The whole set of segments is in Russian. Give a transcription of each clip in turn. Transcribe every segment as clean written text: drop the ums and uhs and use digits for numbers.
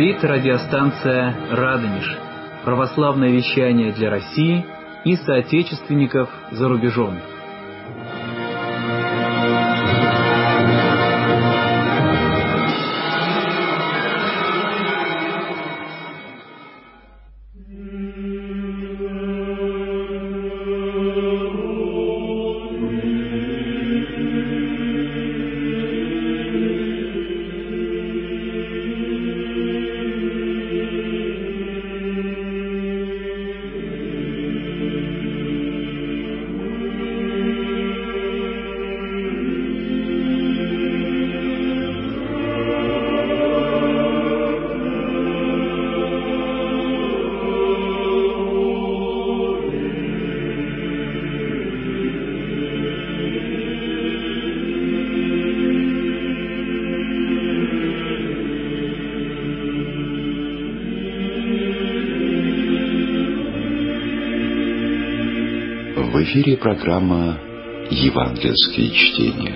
Говорит радиостанция «Радонеж». Православное вещание для России и соотечественников за рубежом. В эфире программа «Евангельские чтения».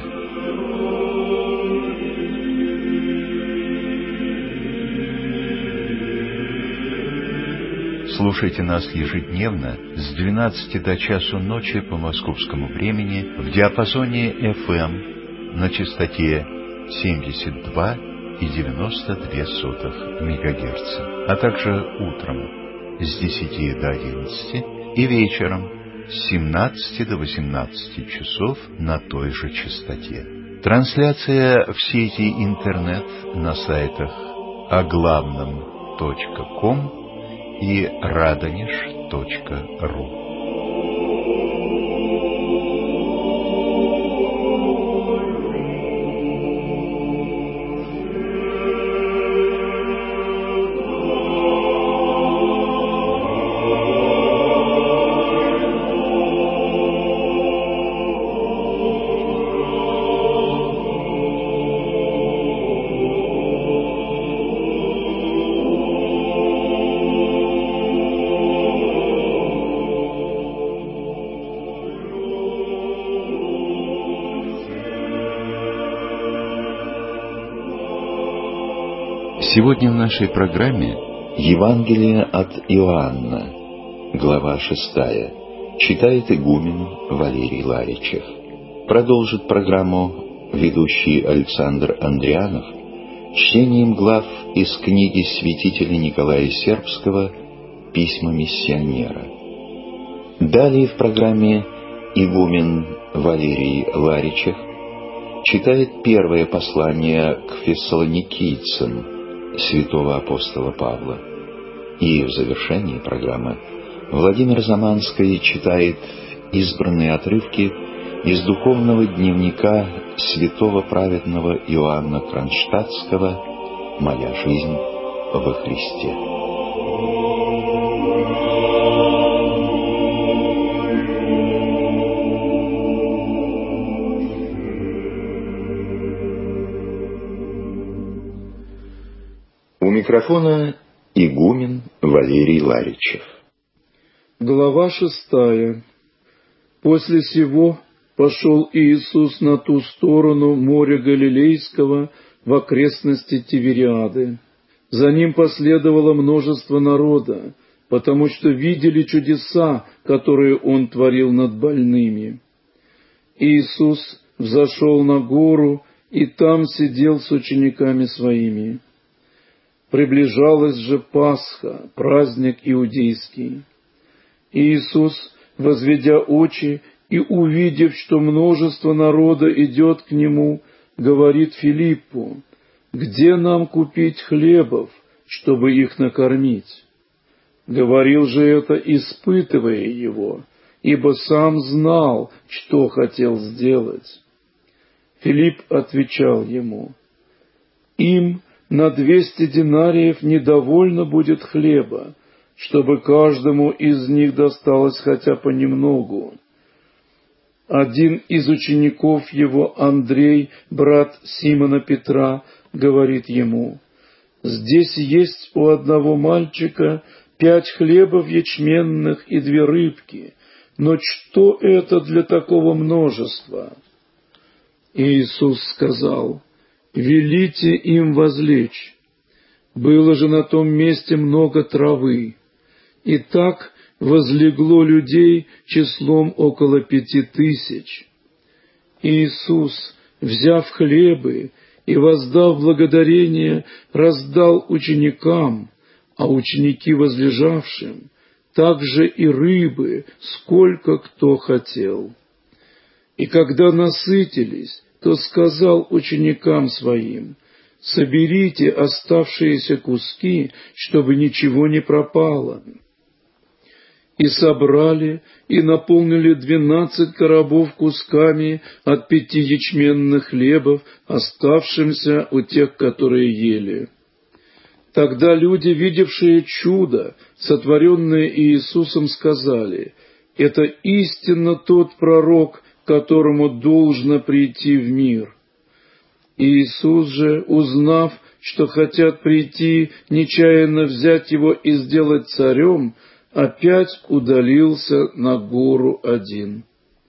Слушайте нас ежедневно с 12 до часу ночи по московскому времени в диапазоне FM на частоте 72,92 МГц, а также утром с 10 до 11 и вечером с 17 до 18 часов на той же частоте. Трансляция в сети интернет на сайтах оглавном.ком и radonеж.ру. Сегодня в нашей программе Евангелие от Иоанна, глава 6, читает игумен Валерий Ларичев. Продолжит программу ведущий Александр Андрианов чтением глав из книги святителя Николая Сербского «Письма миссионера». Далее в программе игумен Валерий Ларичев читает первое послание к фессалоникийцам святого апостола Павла. И в завершении программы Владимир Заманский читает избранные отрывки из духовного дневника святого праведного Иоанна Кронштадтского «Моя жизнь во Христе». У микрофона игумен Валерий Ларичев. Глава 6. После сего пошел Иисус на ту сторону моря Галилейского в окрестности Тивериады. За ним последовало множество народа, потому что видели чудеса, которые Он творил над больными. Иисус взошел на гору и там сидел с учениками Своими. Приближалась же Пасха, праздник иудейский. Иисус, возведя очи и увидев, что множество народа идет к Нему, говорит Филиппу: «Где нам купить хлебов, чтобы их накормить?» Говорил же это, испытывая Его, ибо сам знал, что хотел сделать. Филипп отвечал Ему: «Им на 200 динариев недовольно будет хлеба, чтобы каждому из них досталось хотя понемногу». Один из учеников Его, Андрей, брат Симона Петра, говорит Ему: «Здесь есть у одного мальчика 5 хлебов ячменных и 2 рыбки, но что это для такого множества?» Иисус сказал: «Велите им возлечь». Было же на том месте много травы, и так возлегло людей числом около 5000. Иисус, взяв хлебы и воздав благодарение, раздал ученикам, а ученики возлежавшим, также и рыбы, сколько кто хотел. И когда насытились, то сказал ученикам своим: соберите оставшиеся куски, чтобы ничего не пропало. И собрали, и наполнили 12 коробов кусками от 5 ячменных хлебов, оставшимся у тех, которые ели. Тогда люди, видевшие чудо, сотворенное Иисусом, сказали: это истинно тот пророк, которому должно прийти в мир. Иисус же, узнав, что хотят прийти, нечаянно взять его и сделать царем, опять удалился на гору один.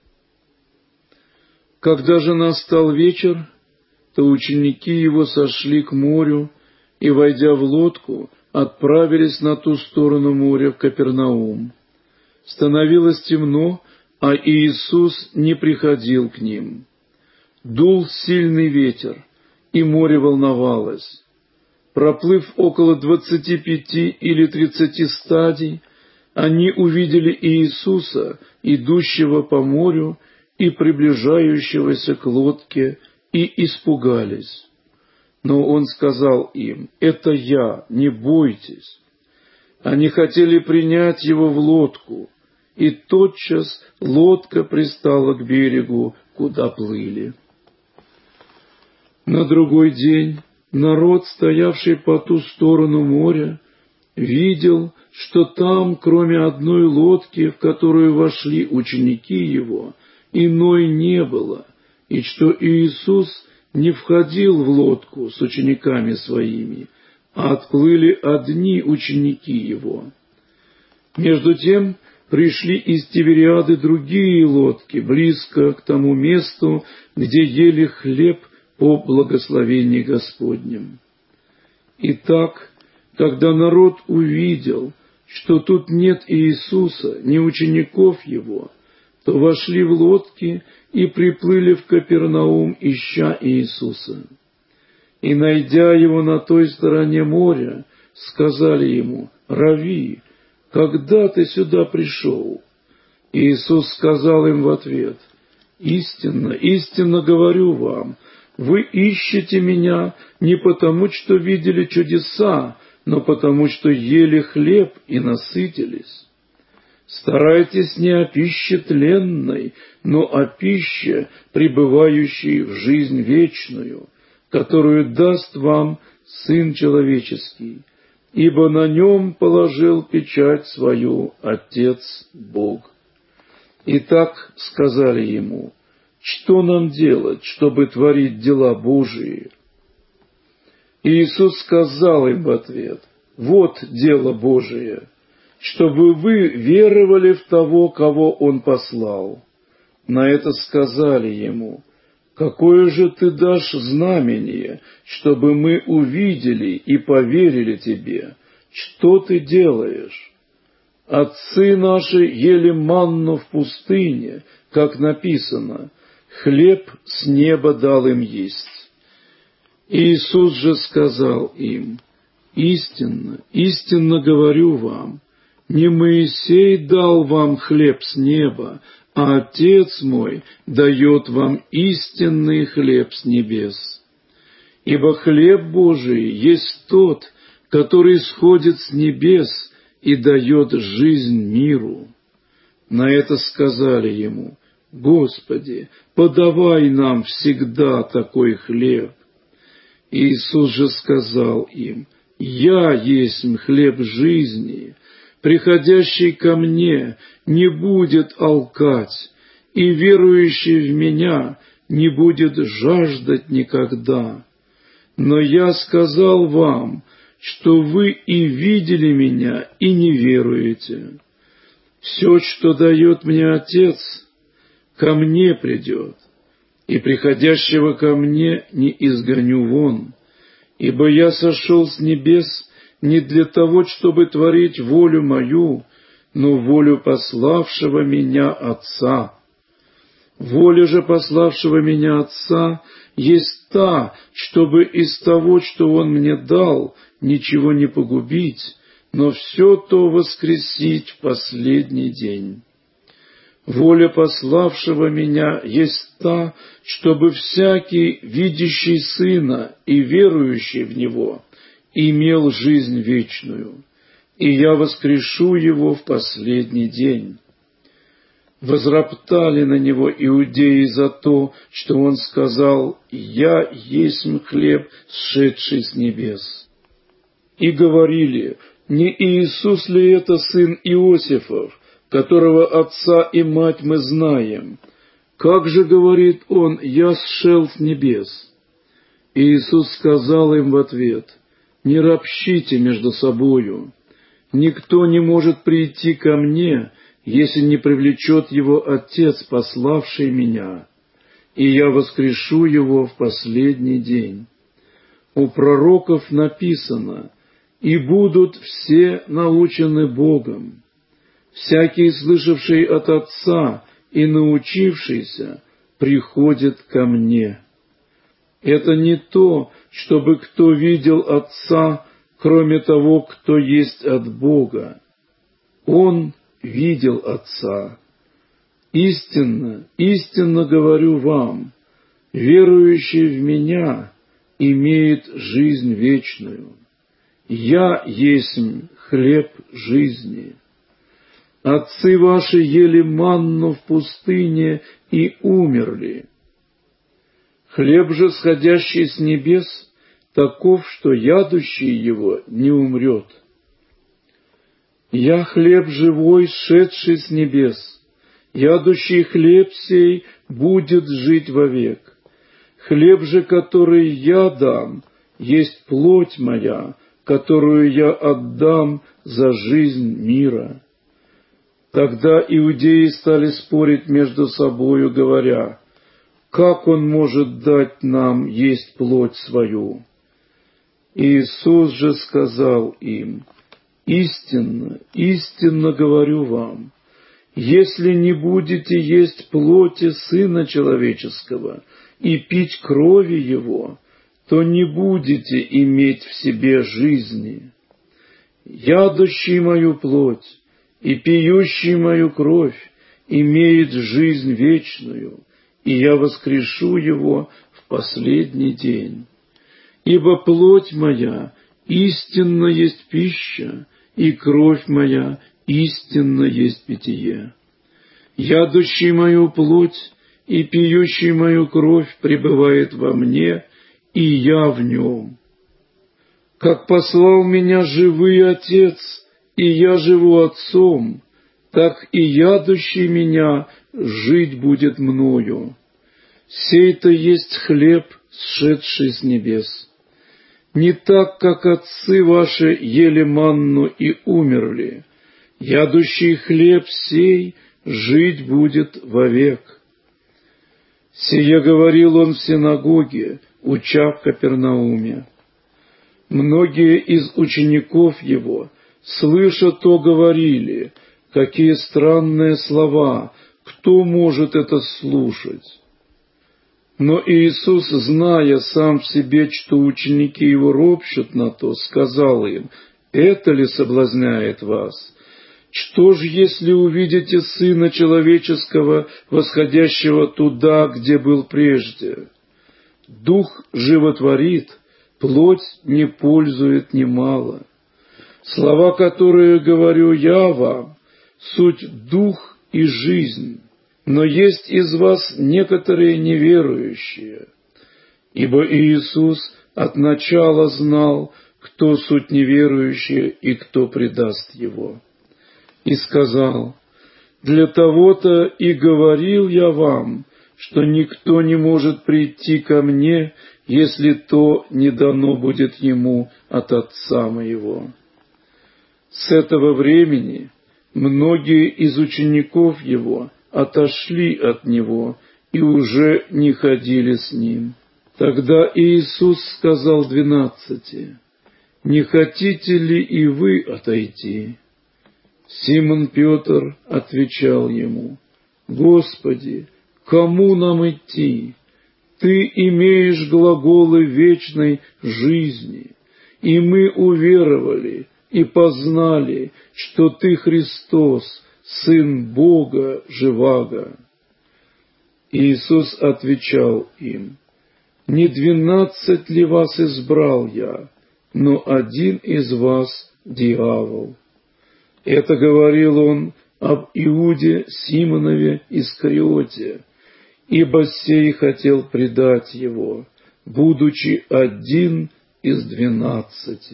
Когда же настал вечер, то ученики его сошли к морю и, войдя в лодку, отправились на ту сторону моря в Капернаум. Становилось темно, а Иисус не приходил к ним. Дул сильный ветер, и море волновалось. Проплыв около 25 или 30 стадий, они увидели Иисуса, идущего по морю и приближающегося к лодке, и испугались. Но Он сказал им: «Это Я, не бойтесь». Они хотели принять Его в лодку, и тотчас лодка пристала к берегу, куда плыли. На другой день народ, стоявший по ту сторону моря, видел, что там, кроме одной лодки, в которую вошли ученики Его, иной не было, и что Иисус не входил в лодку с учениками Своими, а отплыли одни ученики Его. Между тем пришли из Тивериады другие лодки, близко к тому месту, где ели хлеб по благословении Господнем. Итак, когда народ увидел, что тут нет Иисуса, ни учеников Его, то вошли в лодки и приплыли в Капернаум, ища Иисуса. И, найдя Его на той стороне моря, сказали Ему: «Рави, когда ты сюда пришел?» Иисус сказал им в ответ: «Истинно, истинно говорю вам, вы ищете Меня не потому, что видели чудеса, но потому, что ели хлеб и насытились. Старайтесь не о пище тленной, но о пище, пребывающей в жизнь вечную, которую даст вам Сын Человеческий, ибо на Нем положил печать свою Отец Бог». Итак, сказали Ему: «Что нам делать, чтобы творить дела Божии?» Иисус сказал им в ответ: «Вот дело Божие, чтобы вы веровали в того, кого Он послал». На это сказали Ему: «Какое же Ты дашь знамение, чтобы мы увидели и поверили Тебе? Что Ты делаешь? Отцы наши ели манну в пустыне, как написано: хлеб с неба дал им есть». Иисус же сказал им: «Истинно, истинно говорю вам, не Моисей дал вам хлеб с неба, а Отец мой дает вам истинный хлеб с небес. Ибо хлеб Божий есть тот, который сходит с небес и дает жизнь миру». На это сказали Ему: «Господи, подавай нам всегда такой хлеб». Иисус же сказал им: «Я есть хлеб жизни, приходящий ко Мне не будет алкать, и верующий в Меня не будет жаждать никогда. Но Я сказал вам, что вы и видели Меня, и не веруете. Все, что дает Мне Отец, ко Мне придет, и приходящего ко Мне не изгоню вон, Ибо я сошел с небес не для того, чтобы творить волю мою, но волю пославшего меня Отца. Воля же пославшего меня Отца есть та, чтобы из того, что Он мне дал, ничего не погубить, но все то воскресить в последний день. Воля пославшего меня есть та, чтобы всякий, видящий Сына и верующий в Него, имел жизнь вечную, и я воскрешу его в последний день». Возроптали на него иудеи за то, что он сказал: «Я есть хлеб, сшедший с небес». И говорили: «Не Иисус ли это сын Иосифов, которого отца и мать мы знаем? Как же, говорит он, я сшел с небес?» И Иисус сказал им в ответ: «Не ропщите между собою. Никто не может прийти ко мне, если не привлечет его Отец, пославший меня, и я воскрешу его в последний день. У пророков написано: и будут все научены Богом. Всякий, слышавший от Отца и научившийся, приходит ко мне. Это не то, чтобы кто видел Отца, кроме того, кто есть от Бога. Он видел Отца. Истинно, истинно говорю вам, верующий в Меня имеет жизнь вечную. Я есть хлеб жизни. Отцы ваши ели манну в пустыне и умерли. Хлеб же, сходящий с небес, таков, что ядущий его не умрет. Я хлеб живой, сшедший с небес. Ядущий хлеб сей будет жить вовек. Хлеб же, который я дам, есть плоть моя, которую я отдам за жизнь мира». Тогда иудеи стали спорить между собою, говоря: «Как он может дать нам есть плоть свою?» Иисус же сказал им: «Истинно, истинно говорю вам, если не будете есть плоти Сына Человеческого и пить крови Его, то не будете иметь в себе жизни. Ядущий мою плоть и пьющий мою кровь имеет жизнь вечную, и я воскрешу его в последний день. Ибо плоть моя истинно есть пища, и кровь моя истинно есть питье. Ядущий мою плоть и пьющий мою кровь пребывает во мне, и я в нем. Как послал меня живый Отец, и я живу Отцом, так и ядущий меня жить будет мною. Сей-то есть хлеб, сшедший с небес. Не так, как отцы ваши ели манну и умерли. Ядущий хлеб сей жить будет вовек». Сие говорил он в синагоге, уча в Капернауме. Многие из учеников его, слыша то, говорили: «Какие странные слова! Кто может это слушать?» Но Иисус, зная сам в себе, что ученики его ропщут на то, сказал им: «Это ли соблазняет вас? Что ж, если увидите Сына Человеческого, восходящего туда, где был прежде? Дух животворит, плоть не пользует немало. Слова, которые говорю я вам, суть дух и жизнь, но есть из вас некоторые неверующие». Ибо Иисус от начала знал, кто суть неверующие и кто предаст Его. И сказал: «Для того-то и говорил я вам, что никто не может прийти ко мне, если то не дано будет ему от Отца моего». С этого времени многие из учеников его отошли от него и уже не ходили с ним. Тогда Иисус сказал 12: «Не хотите ли и вы отойти?» Симон Петр отвечал ему: «Господи, кому нам идти? Ты имеешь глаголы вечной жизни, и мы уверовали и познали, что Ты Христос, Сын Бога Живаго». Иисус отвечал им: «Не 12 ли вас избрал я, но один из вас дьявол». Это говорил он об Иуде Симонове Искариоте, ибо сей хотел предать его, будучи один из 12.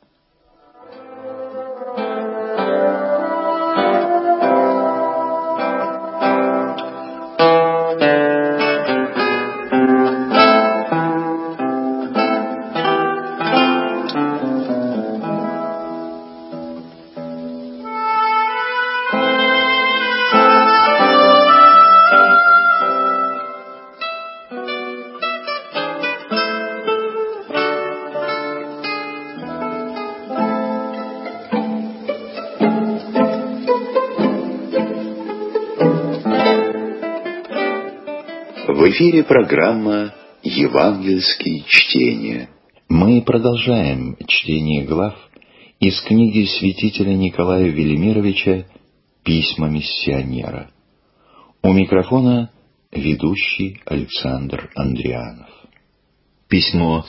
В эфире программа «Евангельские чтения». Мы продолжаем чтение глав из книги святителя Николая Велимировича «Письма миссионера». У микрофона ведущий Александр Андрианов. Письмо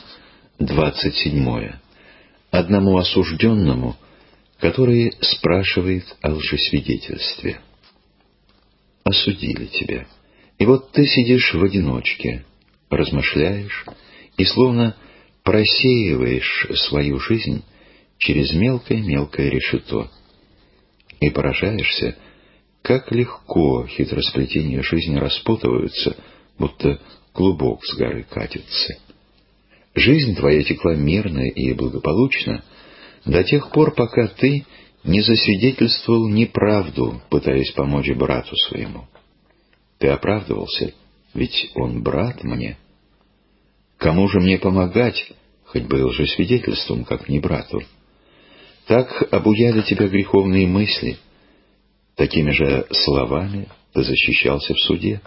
27. Одному осужденному, который спрашивает о лжесвидетельстве. «Осудили тебя. И вот ты сидишь в одиночке, размышляешь и словно просеиваешь свою жизнь через мелкое-мелкое решето. И поражаешься, как легко хитросплетения жизни распутываются, будто клубок с горы катится. Жизнь твоя текла мирно и благополучно до тех пор, пока ты не засвидетельствовал неправду, пытаясь помочь брату своему. Ты оправдывался, ведь он брат мне. Кому же мне помогать, хоть бы лжесвидетельством, как не брату? Так обуяли тебя греховные мысли, такими же словами ты защищался в суде.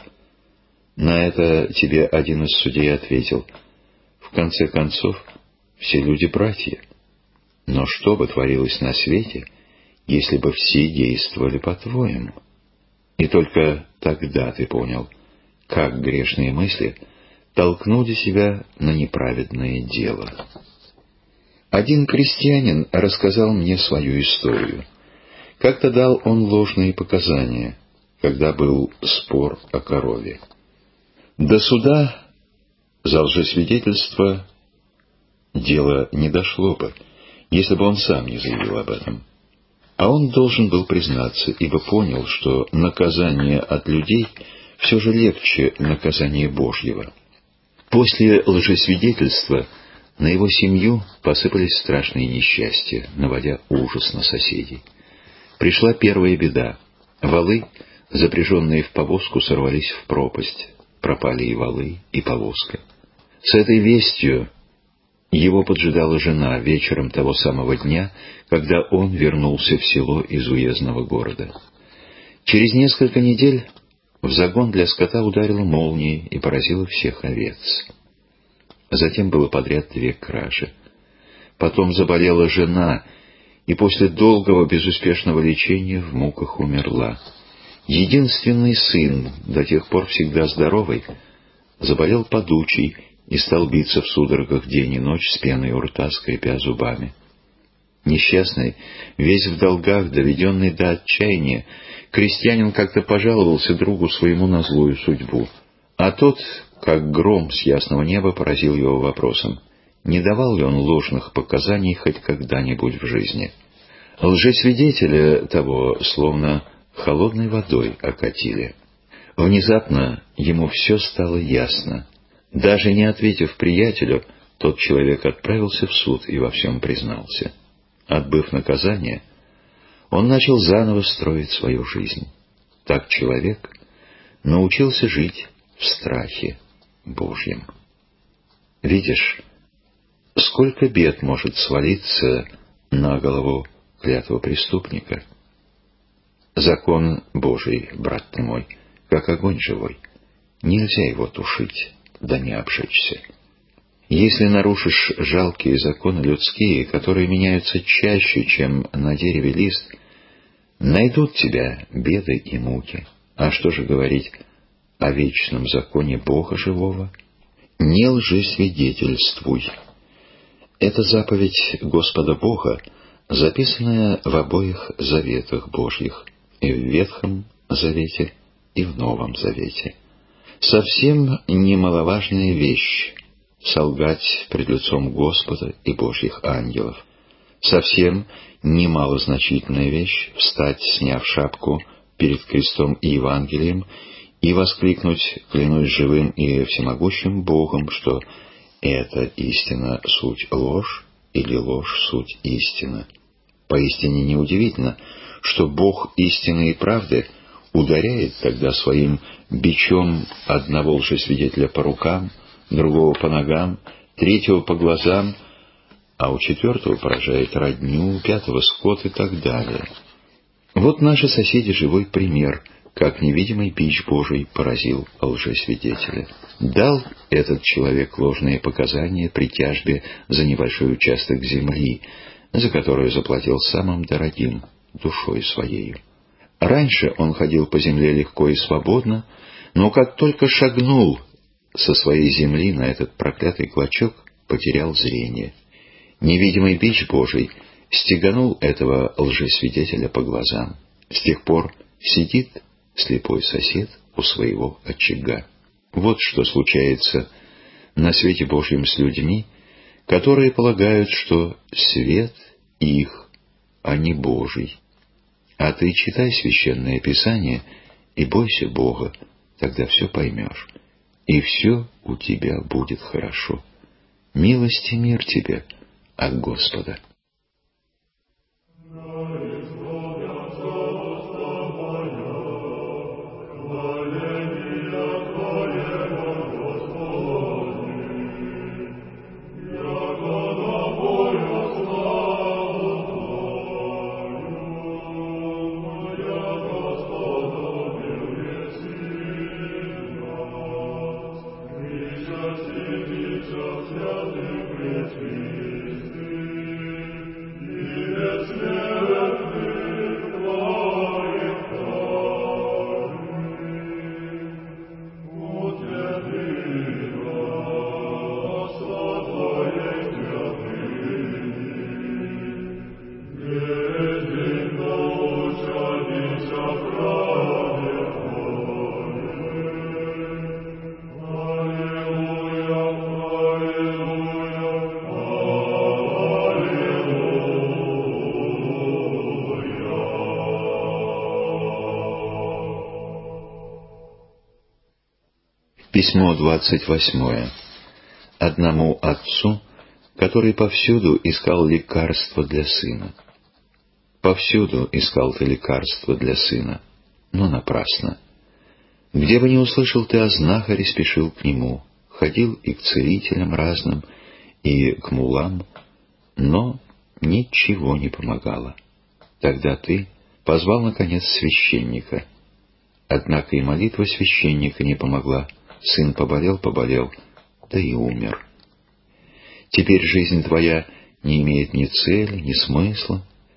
На это тебе один из судей ответил: в конце концов, все люди братья. Но что бы творилось на свете, если бы все действовали по-твоему? И только тогда ты понял, как грешные мысли толкнули себя на неправедное дело. Один крестьянин рассказал мне свою историю. Как-то дал он ложные показания, когда был спор о корове. До суда за лжесвидетельство дело не дошло бы, если бы он сам не заявил об этом. А он должен был признаться, ибо понял, что наказание от людей все же легче наказания Божьего. После лжесвидетельства на его семью посыпались страшные несчастья, наводя ужас на соседей. Пришла первая беда. Валы, запряженные в повозку, сорвались в пропасть. Пропали и валы, и повозка. С этой вестью его поджидала жена вечером того самого дня, когда он вернулся в село из уездного города. Через несколько недель в загон для скота ударила молния и поразила всех овец. Затем было подряд 2 кражи. Потом заболела жена, и после долгого безуспешного лечения в муках умерла. Единственный сын, до тех пор всегда здоровый, заболел подучий и стал биться в судорогах день и ночь с пеной у рта, скрипя зубами. Несчастный, весь в долгах, доведенный до отчаяния, крестьянин как-то пожаловался другу своему на злую судьбу, а тот, как гром с ясного неба, поразил его вопросом: не давал ли он ложных показаний хоть когда-нибудь в жизни. Лжесвидетеля того словно холодной водой окатили. Внезапно ему все стало ясно. Даже не ответив приятелю, тот человек отправился в суд и во всем признался. Отбыв наказание, он начал заново строить свою жизнь. Так человек научился жить в страхе Божьем. Видишь, сколько бед может свалиться на голову клятого преступника. Закон Божий, брат ты мой, как огонь живой. Нельзя его тушить, да не обжечься. Если нарушишь жалкие законы людские, которые меняются чаще, чем на дереве лист, найдут тебя беды и муки. А что же говорить о вечном законе Бога живого? Не лжесвидетельствуй. Это заповедь Господа Бога, записанная в обоих заветах Божьих, и в Ветхом Завете, и в Новом Завете. Совсем немаловажная вещь — солгать пред лицом Господа и Божьих ангелов. Совсем немалозначительная вещь — встать, сняв шапку, перед крестом и Евангелием и воскликнуть: «Клянусь живым и всемогущим Богом, что это истина суть ложь или ложь суть истина». Поистине неудивительно, что Бог истины и правды ударяет тогда своим бичом одного лжесвидетеля по рукам, другого по ногам, третьего по глазам, а у четвертого поражает родню, пятого скот и так далее. Вот наши соседи живой пример, как невидимый бич Божий поразил лжесвидетеля. Дал этот человек ложные показания при тяжбе за небольшой участок земли, за которую заплатил самым дорогим — душой своею. Раньше он ходил по земле легко и свободно, но как только шагнул со своей земли на этот проклятый клочок, потерял зрение. Невидимый бич Божий стеганул этого лжесвидетеля по глазам. С тех пор сидит слепой сосед у своего очага. Вот что случается на свете Божьем с людьми, которые полагают, что свет их, а не Божий. А ты читай Священное Писание и бойся Бога, тогда все поймешь, и все у тебя будет хорошо. Милость и мир тебе от Господа. Письмо 28. Одному отцу, который повсюду искал лекарство для сына. Повсюду искал ты лекарство для сына, но напрасно. Где бы ни услышал ты о знахаре, спешил к нему, ходил и к целителям разным, и к мулам, но ничего не помогало. Тогда ты позвал, наконец, священника. Однако и молитва священника не помогла. Сын поболел, да и умер. Теперь жизнь твоя не имеет ни цели, ни смысла.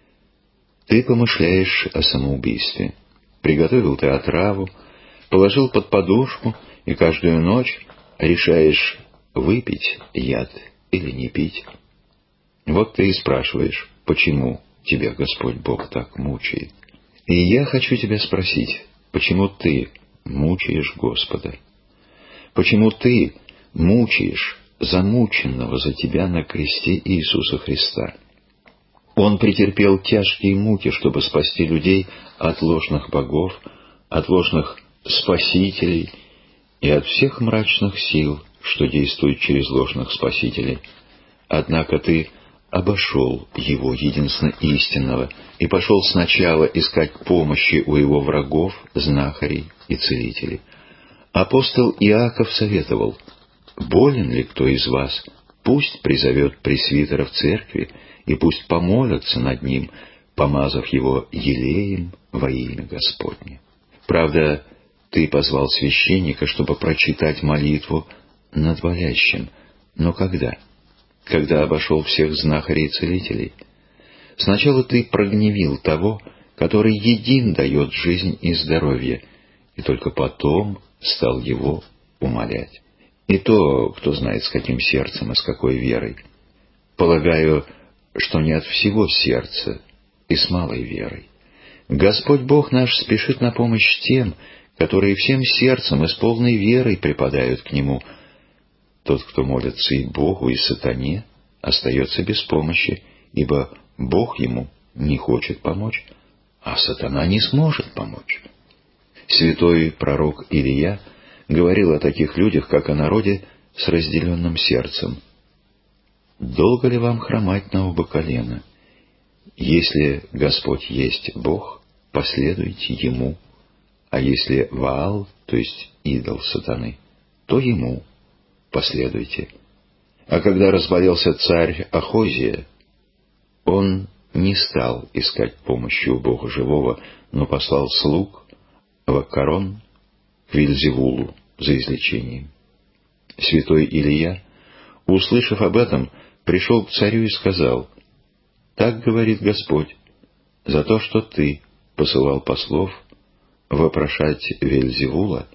Ты помышляешь о самоубийстве. Приготовил ты отраву, положил под подушку, и каждую ночь решаешь, выпить яд или не пить. Вот ты и спрашиваешь, почему тебя Господь Бог так мучает. И я хочу тебя спросить, почему ты мучаешь Господа? Почему ты мучаешь замученного за тебя на кресте Иисуса Христа? Он претерпел тяжкие муки, чтобы спасти людей от ложных богов, от ложных спасителей и от всех мрачных сил, что действуют через ложных спасителей. Однако ты обошел его единственно истинного и пошел сначала искать помощи у его врагов, знахарей и целителей. Апостол Иаков советовал: болен ли кто из вас, пусть призовет пресвитера в церкви, и пусть помолятся над ним, помазав его елеем во имя Господне. Правда, ты позвал священника, чтобы прочитать молитву над болящим. Но когда? Когда обошел всех знахарей и целителей? Сначала ты прогневил того, который един дает жизнь и здоровье, и только потом стал его умолять. И то, кто знает, с каким сердцем и с какой верой. Полагаю, что не от всего сердца и с малой верой. Господь Бог наш спешит на помощь тем, которые всем сердцем и с полной верой припадают к Нему. Тот, кто молится и Богу, и сатане, остается без помощи, ибо Бог ему не хочет помочь, а сатана не сможет помочь. Святой пророк Илия говорил о таких людях, как о народе с разделенным сердцем. «Долго ли вам хромать на оба колена? Если Господь есть Бог, последуйте Ему, а если Ваал, то есть идол сатаны, то Ему последуйте». А когда разболелся царь Ахозия, он не стал искать помощи у Бога живого, но послал слуг в Аккарон к Вельзевулу за излечением. Святой Илия, услышав об этом, пришел к царю и сказал: «Так говорит Господь, за то, что ты посылал послов вопрошать Вельзевула,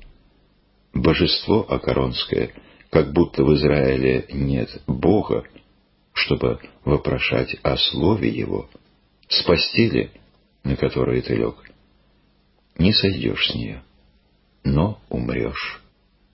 божество Аккаронское, как будто в Израиле нет Бога, чтобы вопрошать о слове Его, с постели, на которой ты лег, не сойдешь с нее, но умрешь.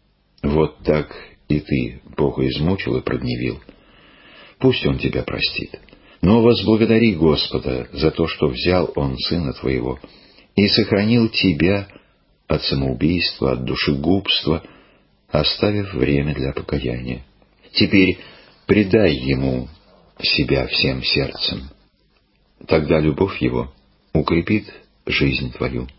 Вот так и ты Бога измучил и прогневил. Пусть Он тебя простит. Но возблагодари Господа за то, что взял Он сына твоего и сохранил тебя от самоубийства, от душегубства, оставив время для покаяния. Теперь предай Ему себя всем сердцем. Тогда любовь Его укрепит жизнь твою,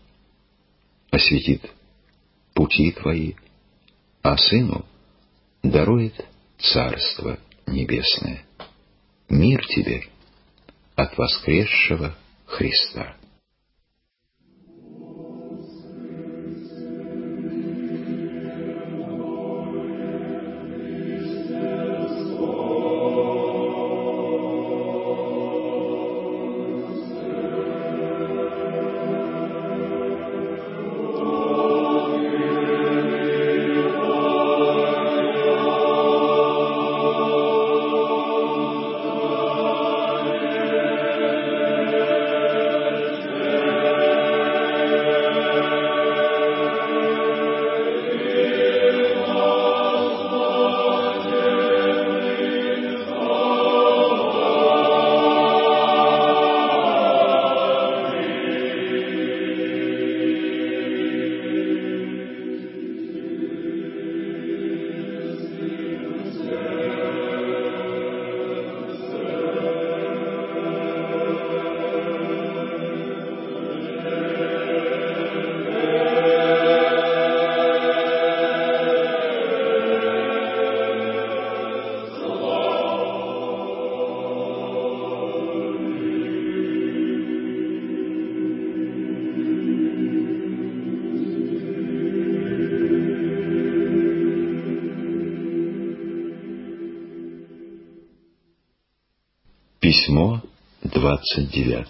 осветит пути твои, а Сыну дарует Царство Небесное. Мир тебе от воскресшего Христа. Письмо 29.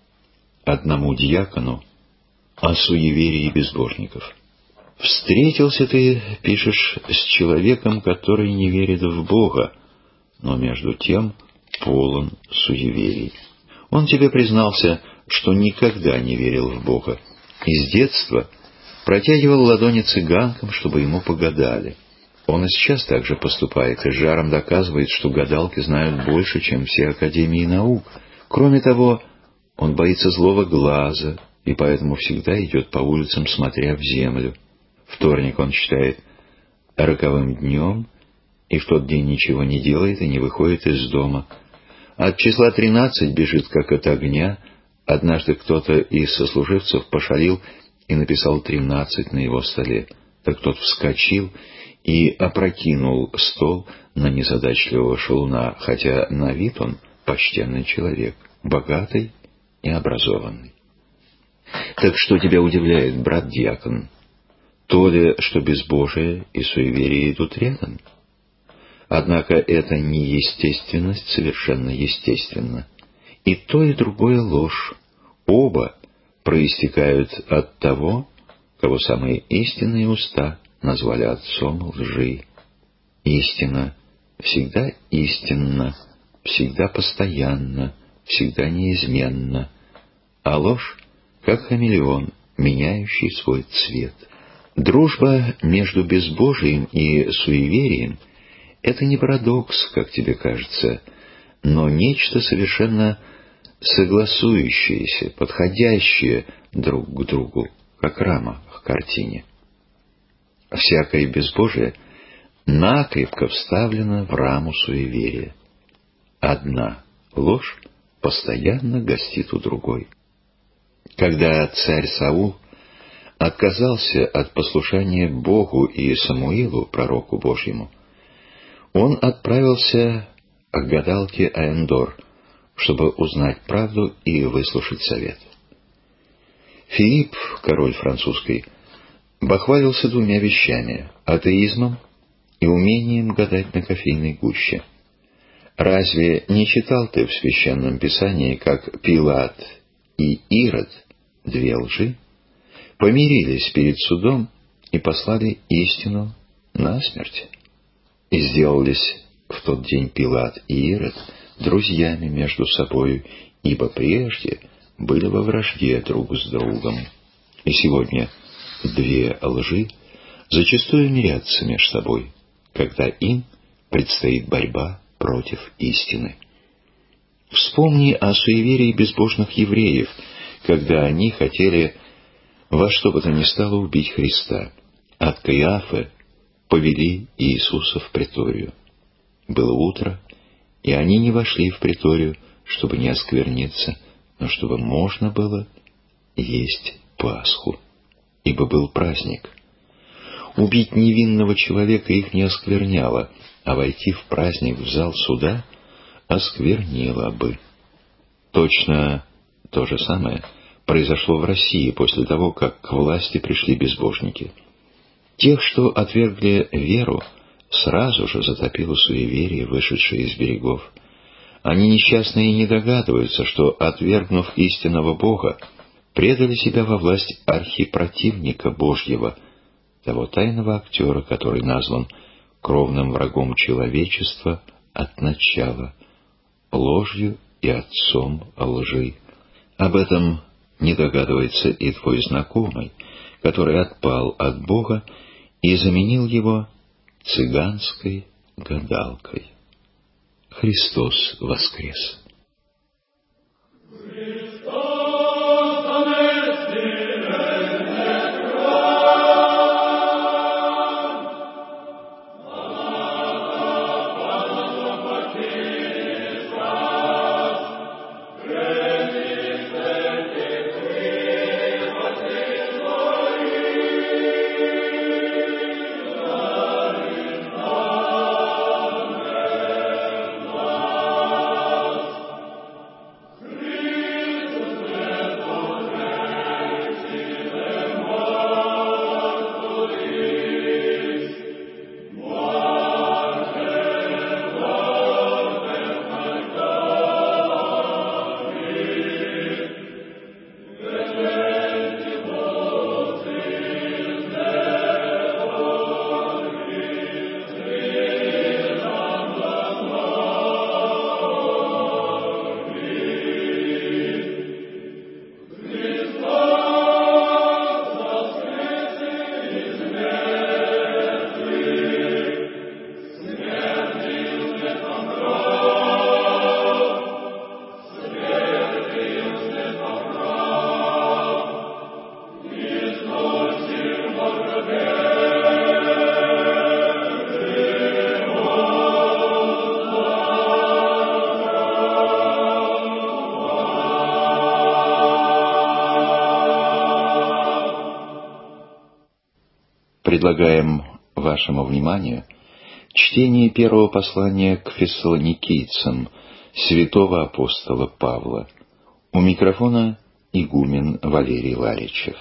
Одному диакону о суеверии безбожников. «Встретился ты, пишешь, с человеком, который не верит в Бога, но между тем полон суеверий. Он тебе признался, что никогда не верил в Бога, и с детства протягивал ладони цыганкам, чтобы ему погадали. Он и сейчас так же поступает и с жаром доказывает, что гадалки знают больше, чем все академии наук. Кроме того, он боится злого глаза и поэтому всегда идет по улицам, смотря в землю. Вторник он считает роковым днем и в тот день ничего не делает и не выходит из дома. От числа 13 бежит, как от огня. Однажды кто-то из сослуживцев пошалил и написал 13 на его столе. Так тот вскочил и опрокинул стол на незадачливого шалуна, хотя на вид он почтенный человек, богатый и образованный. Так что тебя удивляет, брат-диакон? То ли, что безбожие и суеверие идут рядом? Однако эта неестественность совершенно естественна. И то, и другое ложь. Оба проистекают от того, кого самые истинные уста назвали отцом лжи. Истина всегда истинна, всегда постоянна, всегда неизменна, а ложь, как хамелеон, меняющий свой цвет. Дружба между безбожием и суеверием — это не парадокс, как тебе кажется, но нечто совершенно согласующееся, подходящее друг к другу, как рама к картине. Всякое безбожие накрепко вставлено в раму суеверия. Одна ложь постоянно гостит у другой. Когда царь Саул отказался от послушания Богу и Самуилу, пророку Божьему, он отправился к гадалке Аэндор, чтобы узнать правду и выслушать совет. Филипп, король французский, бахвалился двумя вещами — атеизмом и умением гадать на кофейной гуще. Разве не читал ты в Священном Писании, как Пилат и Ирод, две лжи, помирились перед судом и послали истину на смерть? И сделались в тот день Пилат и Ирод друзьями между собою, ибо прежде были во вражде друг с другом. И сегодня две лжи зачастую мирятся между собой, когда им предстоит борьба против истины. Вспомни о суеверии безбожных евреев, когда они хотели во что бы то ни стало убить Христа. От Каиафы повели Иисуса в преторию. Было утро, и они не вошли в преторию, чтобы не оскверниться, но чтобы можно было есть Пасху, ибо был праздник. Убить невинного человека их не оскверняло, а войти в праздник в зал суда осквернило бы. Точно то же самое произошло в России после того, как к власти пришли безбожники. Тех, что отвергли веру, сразу же затопило суеверие, вышедшее из берегов. Они несчастные не догадываются, что, отвергнув истинного Бога, предали себя во власть архипротивника Божьего, того тайного актера, который назван кровным врагом человечества от начала, ложью и отцом лжи. Об этом не догадывается и твой знакомый, который отпал от Бога и заменил его цыганской гадалкой. Христос воскрес! Предлагаем вашему вниманию чтение первого послания к фессалоникийцам святого апостола Павла. У микрофона игумен Валерий Ларичев.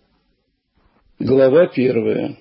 Глава 1.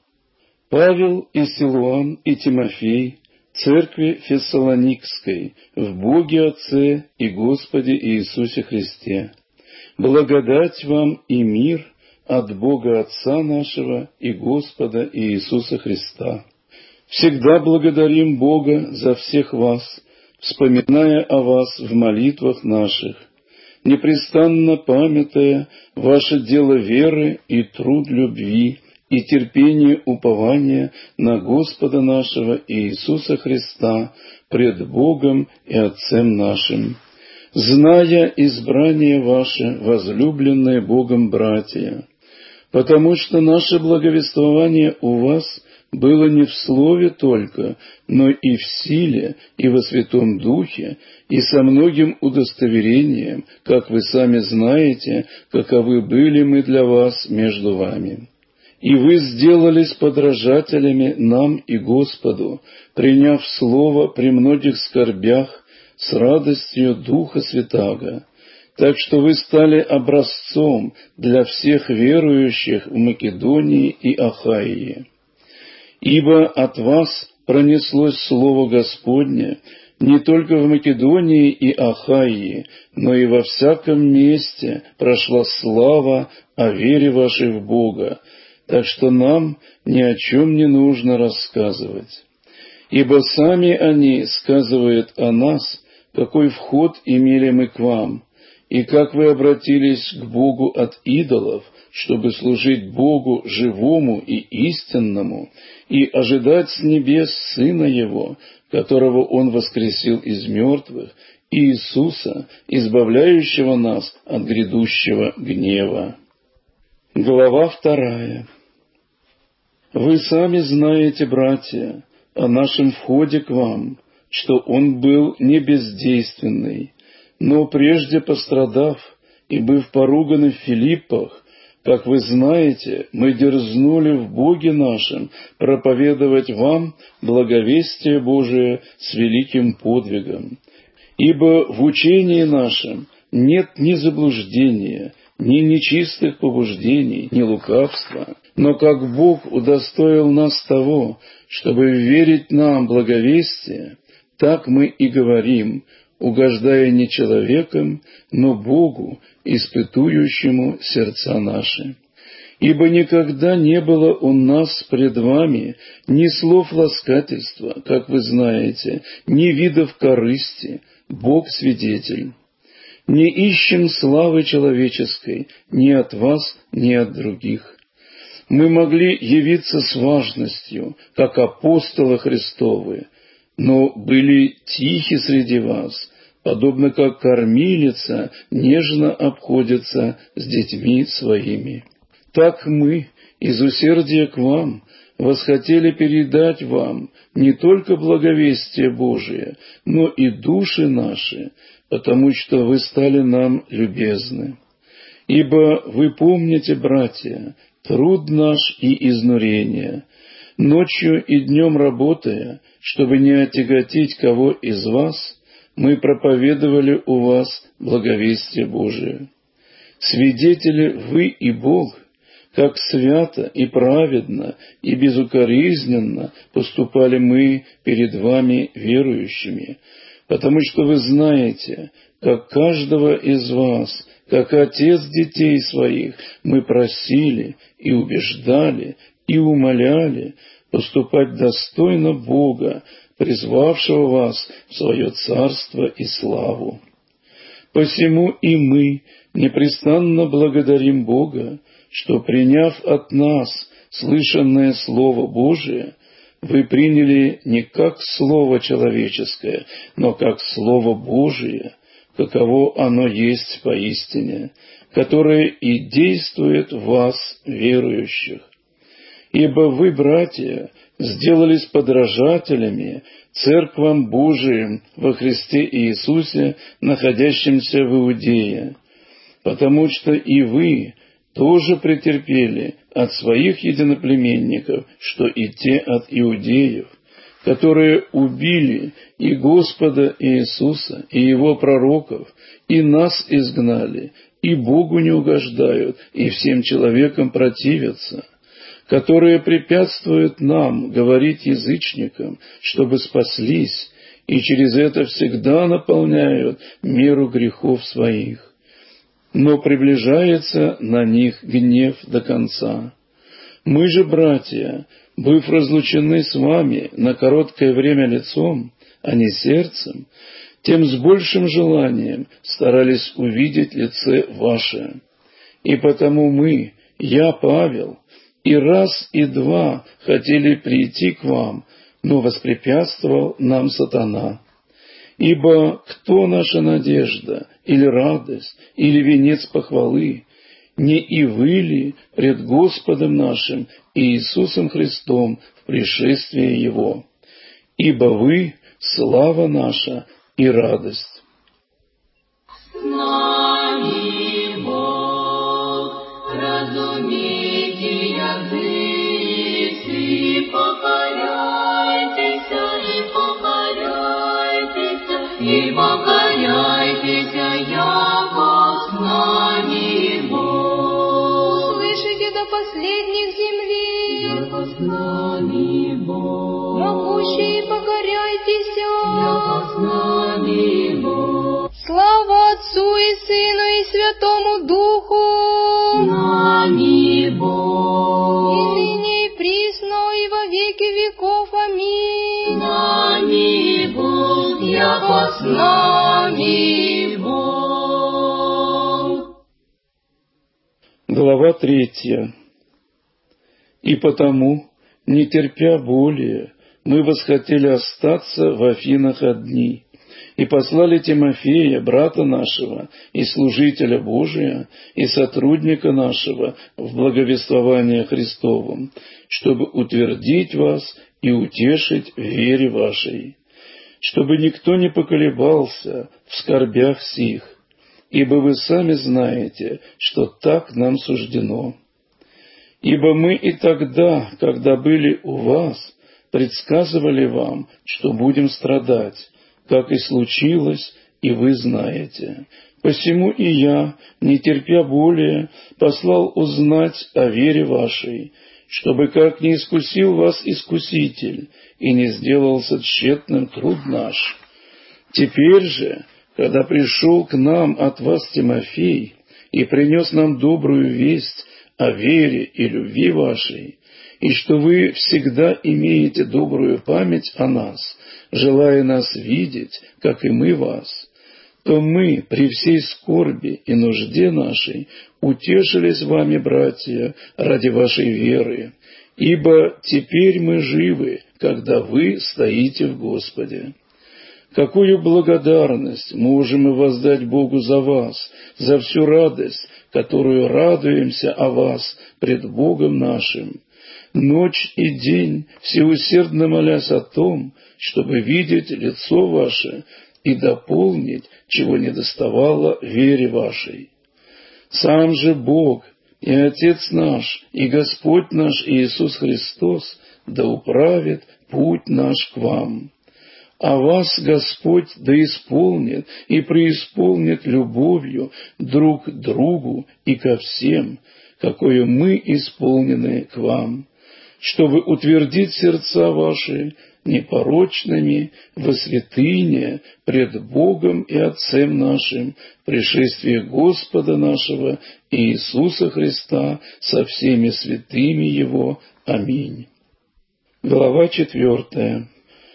Павел и Силуан и Тимофей церкви Фессалоникской в Боге Отце и Господе Иисусе Христе. Благодать вам и мир от Бога Отца нашего и Господа Иисуса Христа. Всегда благодарим Бога за всех вас, вспоминая о вас в молитвах наших, непрестанно памятая ваше дело веры и труд любви и терпение упования на Господа нашего Иисуса Христа пред Богом и Отцем нашим, зная избрание ваше, возлюбленные Богом братья, потому что наше благовествование у вас было не в слове только, но и в силе, и во Святом Духе, и со многим удостоверением, как вы сами знаете, каковы были мы для вас между вами. И вы сделались подражателями нам и Господу, приняв слово при многих скорбях с радостью Духа Святаго, так что вы стали образцом для всех верующих в Македонии и Ахайе. Ибо от вас пронеслось слово Господне не только в Македонии и Ахайе, но и во всяком месте прошла слава о вере вашей в Бога, так что нам ни о чем не нужно рассказывать. Ибо сами они сказывают о нас, какой вход имели мы к вам, и как вы обратились к Богу от идолов, чтобы служить Богу живому и истинному, и ожидать с небес Сына Его, которого Он воскресил из мертвых, Иисуса, избавляющего нас от грядущего гнева. Глава 2. Вы сами знаете, братья, о нашем входе к вам, что он был не бездейственный, но прежде пострадав и быв поруганы в Филиппах, как вы знаете, мы дерзнули в Боге нашем проповедовать вам благовестие Божие с великим подвигом. Ибо в учении нашем нет ни заблуждения, ни нечистых побуждений, ни лукавства, но как Бог удостоил нас того, чтобы верить нам благовестие, так мы и говорим, угождая не человеком, но Богу, испытующему сердца наши. Ибо никогда не было у нас пред вами ни слов ласкательства, как вы знаете, ни видов корысти, Бог свидетель. Не ищем славы человеческой ни от вас, ни от других. Мы могли явиться с важностью, как апостолы Христовы, но были тихи среди вас, подобно как кормилица нежно обходится с детьми своими. Так мы, из усердия к вам, восхотели передать вам не только благовестие Божие, но и души наши, потому что вы стали нам любезны. Ибо вы помните, братья, труд наш и изнурение, ночью и днем работая, чтобы не отяготить кого из вас, мы проповедовали у вас благовестие Божие. Свидетели вы и Бог, как свято и праведно и безукоризненно поступали мы перед вами верующими, потому что вы знаете, как каждого из вас, как отец детей своих, мы просили и убеждали и умоляли поступать достойно Бога, призвавшего вас в свое царство и славу. Посему и мы непрестанно благодарим Бога, что, приняв от нас слышанное Слово Божие, вы приняли не как Слово человеческое, но как Слово Божие, каково оно есть поистине, которое и действует в вас, верующих. Ибо вы, братья, сделались подражателями церквам Божиим во Христе Иисусе, находящимся в Иудее, потому что и вы, тоже претерпели от своих единоплеменников, что и те от иудеев, которые убили и Господа Иисуса, и Его пророков, и нас изгнали, и Богу не угождают, и всем человекам противятся, которые препятствуют нам говорить язычникам, чтобы спаслись, и через это всегда наполняют меру грехов своих. Но приближается на них гнев до конца. Мы же, братья, быв разлучены с вами на короткое время лицом, а не сердцем, тем с большим желанием старались увидеть лице ваше. И потому мы, я, Павел, и раз, и два хотели прийти к вам, но воспрепятствовал нам сатана. Ибо кто наша надежда, или радость, или венец похвалы, не и вы ли пред Господом нашим Иисусом Христом в пришествии Его? Ибо вы — слава наша и радость. С нами Бог, разумейте языки, покоряйтесь, и покоряйтесь, яко с нами Бог. Услышите до последних земли, Яко с нами Бог. могущие, покоряйтесь, Яко с нами Бог. слава Отцу и Сыну и Святому Духу, С нами Бог. и ныне и присно и во веки веков. Аминь. С нами Бог, яко с нами Бог. Глава 3. И потому, не терпя более, мы восхотели остаться в Афинах одни, и послали Тимофея, брата нашего, и служителя Божия, и сотрудника нашего в благовествовании Христовом, чтобы утвердить вас и утешить в вере вашей, чтобы никто не поколебался в скорбях сих, ибо вы сами знаете, что так нам суждено. Ибо мы и тогда, когда были у вас, предсказывали вам, что будем страдать, как и случилось, и вы знаете. Посему и я, не терпя более, послал узнать о вере вашей, чтобы как не искусил вас искуситель, и не сделался тщетным труд наш. Теперь же, когда пришел к нам от вас Тимофей и принес нам добрую весть о вере и любви вашей, и что вы всегда имеете добрую память о нас, желая нас видеть, как и мы вас, то мы при всей скорби и нужде нашей утешились вами, братья, ради вашей веры, ибо теперь мы живы, когда вы стоите в Господе. Какую благодарность можем мы воздать Богу за вас, за всю радость, которую радуемся о вас пред Богом нашим, ночь и день всеусердно молясь о том, чтобы видеть лицо ваше и дополнить, чего недоставало вере вашей. Сам же Бог и Отец наш, и Господь наш Иисус Христос да управит путь наш к вам. А вас Господь да исполнит и преисполнит любовью друг к другу и ко всем, какое мы исполнены к вам, чтобы утвердить сердца ваши непорочными во святыне пред Богом и Отцем нашим в пришествии Господа нашего Иисуса Христа со всеми святыми Его. Аминь. Глава 4.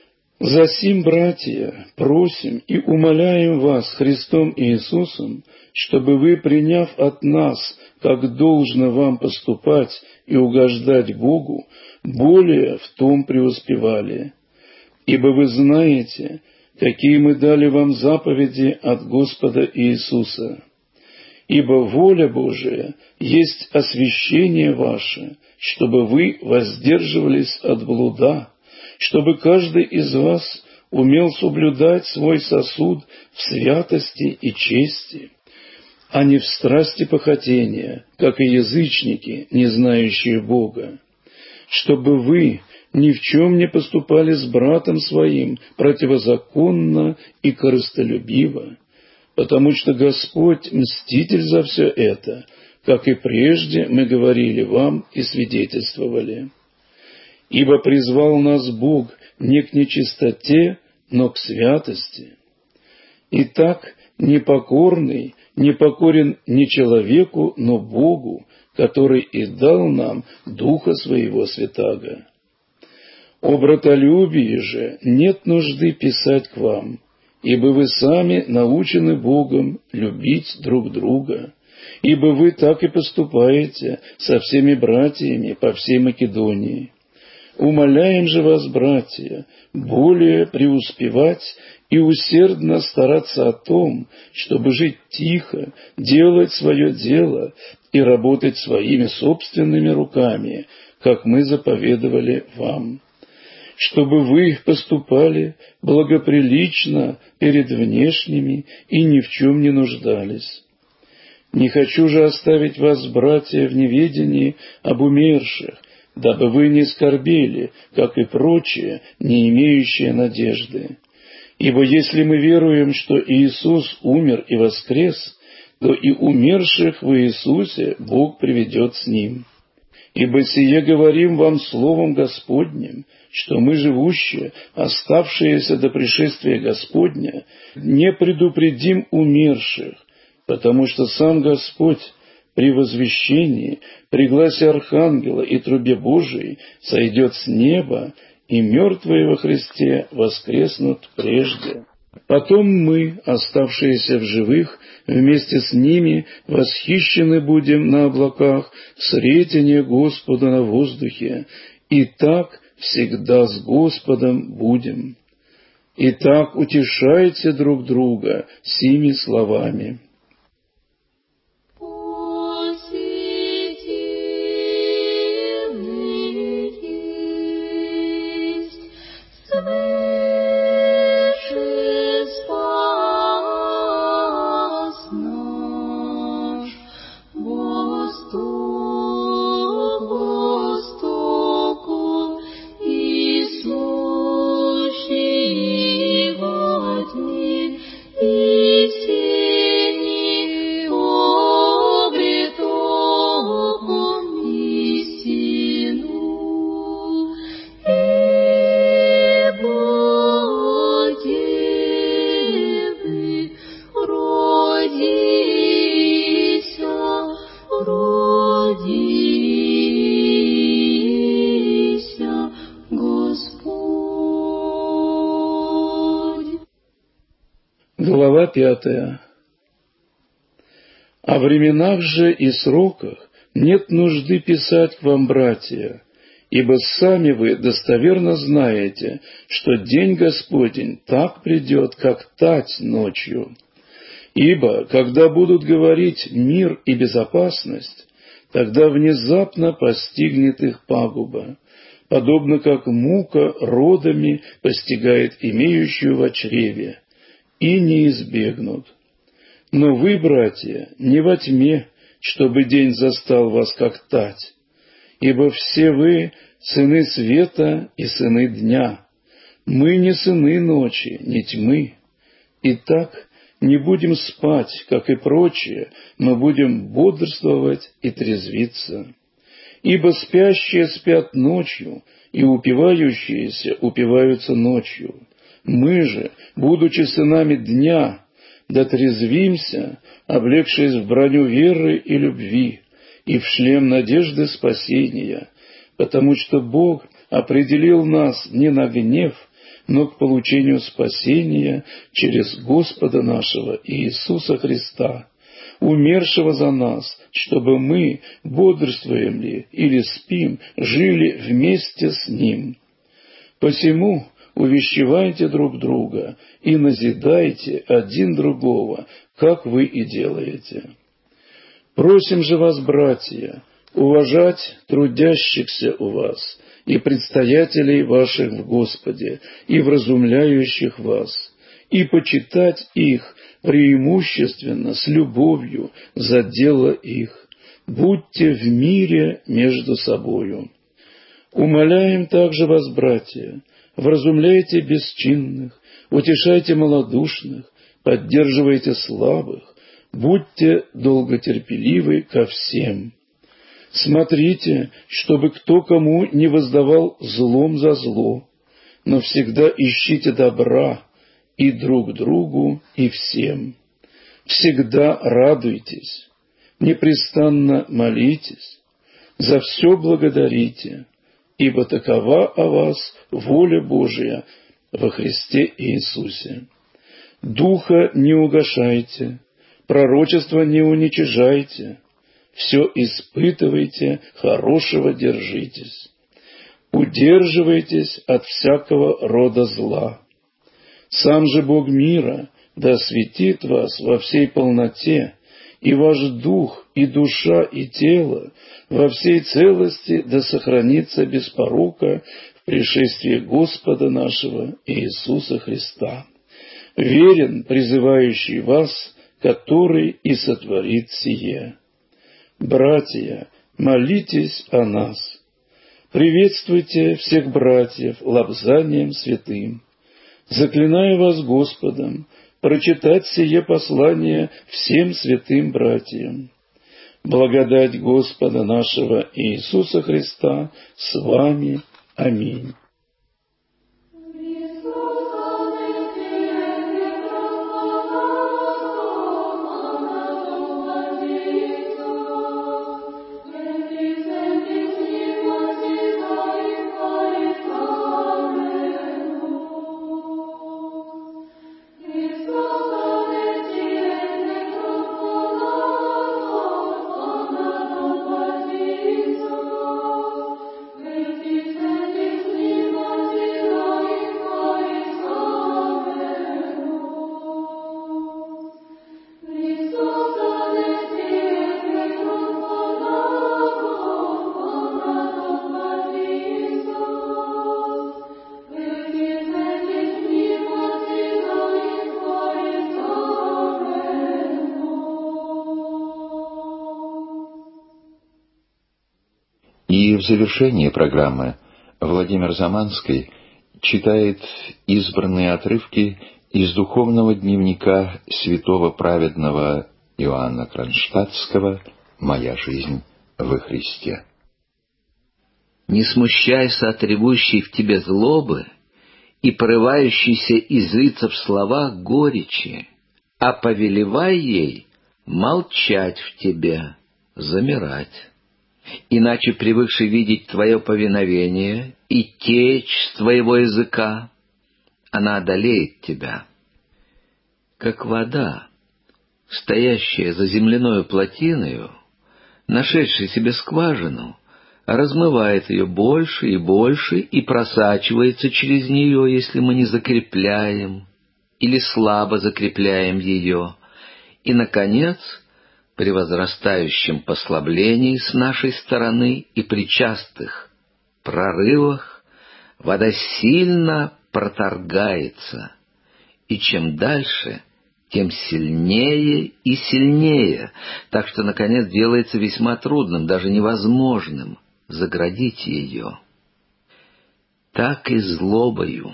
Засим, братья, просим и умоляем вас Христом Иисусом, чтобы вы, приняв от нас, как должно вам поступать и угождать Богу, более в том преуспевали. Ибо вы знаете, какие мы дали вам заповеди от Господа Иисуса. Ибо воля Божия есть освящение ваше, чтобы вы воздерживались от блуда, чтобы каждый из вас умел соблюдать свой сосуд в святости и чести. а не в страсти похотения, как и язычники, не знающие Бога, чтобы вы ни в чем не поступали с братом своим противозаконно и корыстолюбиво, потому что Господь мститель за все это, как и прежде мы говорили вам и свидетельствовали. Ибо призвал нас Бог не к нечистоте, но к святости. Итак, непокорный не покорен не человеку, но Богу, который и дал нам Духа Своего Святаго. О братолюбии же нет нужды писать к вам, ибо вы сами научены Богом любить друг друга, ибо вы так и поступаете со всеми братьями по всей Македонии. Умоляем же вас, братья, более преуспевать и усердно стараться о том, чтобы жить тихо, делать свое дело и работать своими собственными руками, как мы заповедовали вам, чтобы вы поступали благоприлично перед внешними и ни в чем не нуждались. Не хочу же оставить вас, братья, в неведении об умерших, дабы вы не скорбели, как и прочие, не имеющие надежды. Ибо если мы веруем, что Иисус умер и воскрес, то и умерших в Иисусе Бог приведет с Ним. Ибо сие говорим вам словом Господним, что мы, живущие, оставшиеся до пришествия Господня, не предупредим умерших, потому что сам Господь при возвещении, при гласе Архангела и трубе Божией сойдет с неба, и мертвые во Христе воскреснут прежде. Потом мы, оставшиеся в живых, вместе с ними восхищены будем на облаках в сретении Господа на воздухе, и так всегда с Господом будем. Итак, утешайте друг друга сими словами. Глава 5. О временах же и сроках нет нужды писать к вам, братья, ибо сами вы достоверно знаете, что день Господень так придет, как тать ночью. Ибо, когда будут говорить мир и безопасность, тогда внезапно постигнет их пагуба, подобно как мука родами постигает имеющую во чреве, и не избегнут. Но вы, братья, не во тьме, чтобы день застал вас как тать, ибо все вы сыны света и сыны дня. Мы не сыны ночи, не тьмы. Итак, не будем спать, как и прочие, но будем бодрствовать и трезвиться. Ибо спящие спят ночью, и упивающиеся упиваются ночью. Мы же, будучи сынами дня, дотрезвимся, облегшись в броню веры и любви, и в шлем надежды спасения, потому что Бог определил нас не на гнев, но к получению спасения через Господа нашего Иисуса Христа, умершего за нас, чтобы мы, бодрствуем ли или спим, жили вместе с Ним. Посему увещевайте друг друга и назидайте один другого, как вы и делаете. Просим же вас, братья, уважать трудящихся у вас и предстоятелей ваших в Господе, и вразумляющих вас, и почитать их преимущественно с любовью за дело их. Будьте в мире между собою. Умоляем также вас, братья, вразумляйте бесчинных, утешайте малодушных, поддерживайте слабых, будьте долготерпеливы ко всем. Смотрите, чтобы кто кому не воздавал злом за зло, но всегда ищите добра и друг другу, и всем. Всегда радуйтесь, непрестанно молитесь, за все благодарите, ибо такова о вас воля Божия во Христе Иисусе. Духа не угашайте, пророчества не уничижайте, все испытывайте, хорошего держитесь. Удерживайтесь от всякого рода зла. Сам же Бог мира да осветит вас во всей полноте, и ваш дух, и душа, и тело во всей целости да сохранится без порока в пришествии Господа нашего Иисуса Христа. Верен призывающий вас, который и сотворит сие. Братья, молитесь о нас. Приветствуйте всех братьев лобзанием святым. Заклинаю вас Господом прочитать сие послание всем святым братьям. Благодать Господа нашего Иисуса Христа с вами. Аминь. И в завершении программы Владимир Заманский читает избранные отрывки из духовного дневника святого праведного Иоанна Кронштадтского «Моя жизнь во Христе». Не смущайся от ревущей в тебе злобы и порывающейся из лица в словах горечи, а повелевай ей молчать в тебе, замирать. Иначе, привыкший видеть твое повиновение и течь с твоего языка, она одолеет тебя. Как вода, стоящая за земляною плотиною, нашедшая себе скважину, размывает ее больше и больше и просачивается через нее, если мы не закрепляем или слабо закрепляем ее, и, наконец, при возрастающем послаблении с нашей стороны и при частых прорывах вода сильно проторгается, и чем дальше, тем сильнее и сильнее, так что, наконец, делается весьма трудным, даже невозможным заградить ее. Так и злобою,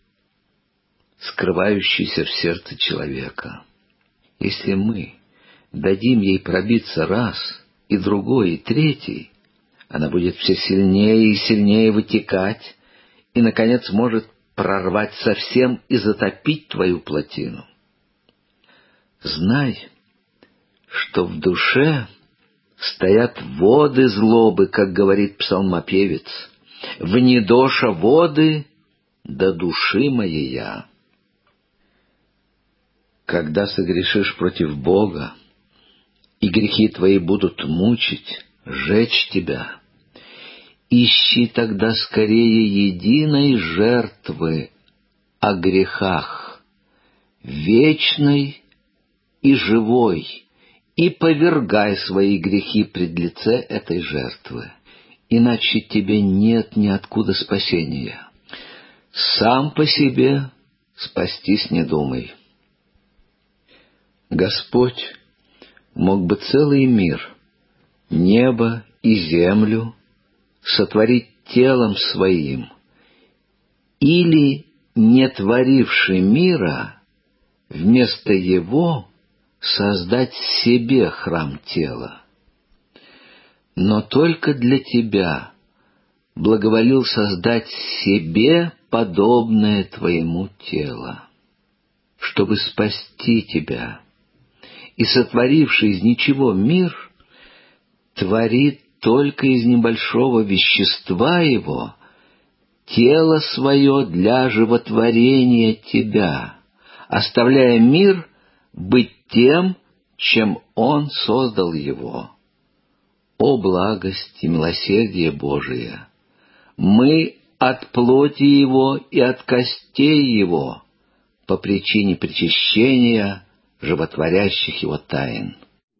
скрывающейся в сердце человека. Если мы дадим ей пробиться раз, и другой, и третий, она будет все сильнее и сильнее вытекать, и, наконец, может прорвать совсем и затопить твою плотину. Знай, что в душе стоят воды злобы, как говорит псалмопевец, «Внедоша воды до души моея». Когда согрешишь против Бога, и грехи твои будут мучить, жечь тебя, ищи тогда скорее единой жертвы о грехах, вечной и живой, и повергай свои грехи пред лице этой жертвы, иначе тебе нет ниоткуда спасения. Сам по себе спастись не думай. Господь мог бы целый мир, небо и землю сотворить телом своим, или, не творивший мира, вместо его создать себе храм тела. Но только для тебя благоволил создать себе подобное твоему тело, чтобы спасти тебя, и, сотворивший из ничего мир, творит только из небольшого вещества его тело свое для животворения тебя, оставляя мир быть тем, чем он создал его. О благость и милосердие Божие! Мы от плоти его и от костей его по причине причащения животворящих его тайн.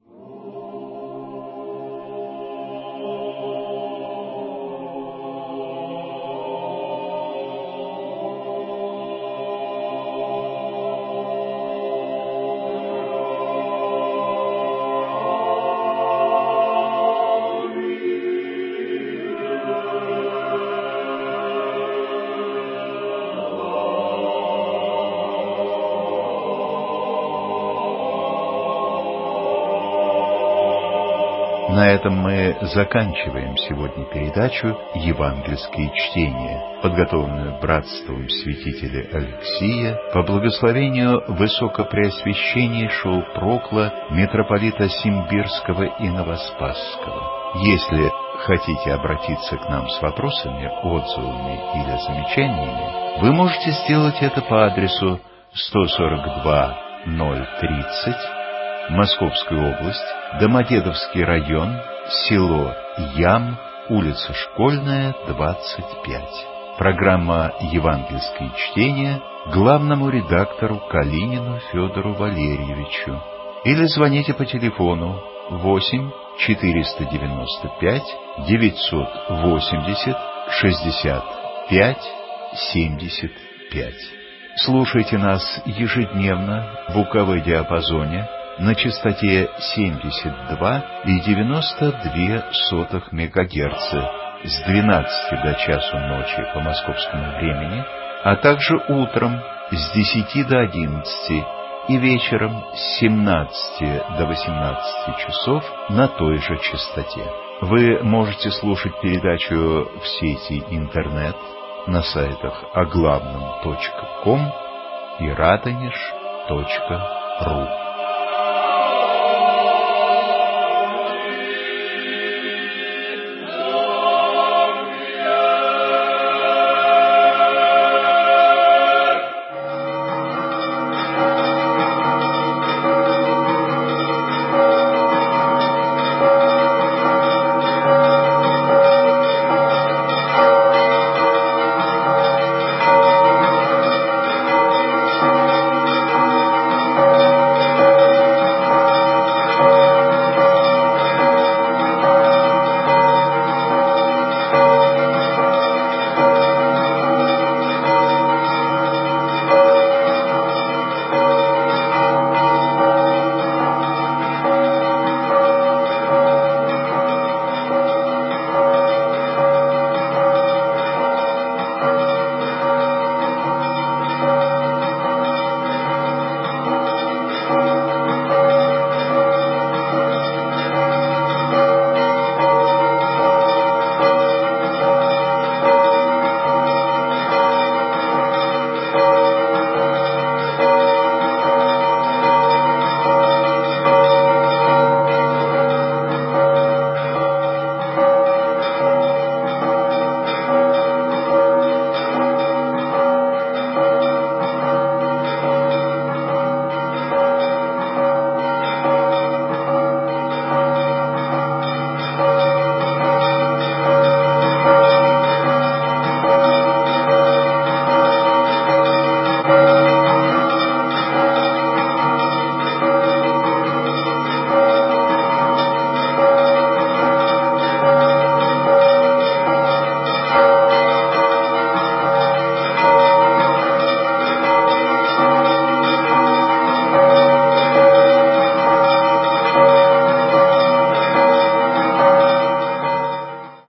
На этом мы заканчиваем сегодня передачу «Евангельские чтения», подготовленную братством святителя Алексия по благословению Высокопреосвященнейшего Прокла митрополита Симбирского и Новоспасского. Если хотите обратиться к нам с вопросами, отзывами или замечаниями, вы можете сделать это по адресу 142-030, Московская область, Домодедовский район, село Ям, улица Школьная, 25. Программа «Евангельские чтения» главному редактору Калинину Федору Валерьевичу. Или звоните по телефону 8 495 980 65 75. Слушайте нас ежедневно в УКВ-диапазоне на частоте 72,92 МГц с 12 до часу ночи по московскому времени, а также утром с 10 до 11 и вечером с 17 до 18 часов на той же частоте. Вы можете слушать передачу в сети интернет на сайтах оглавном.ком и радонеж.ру.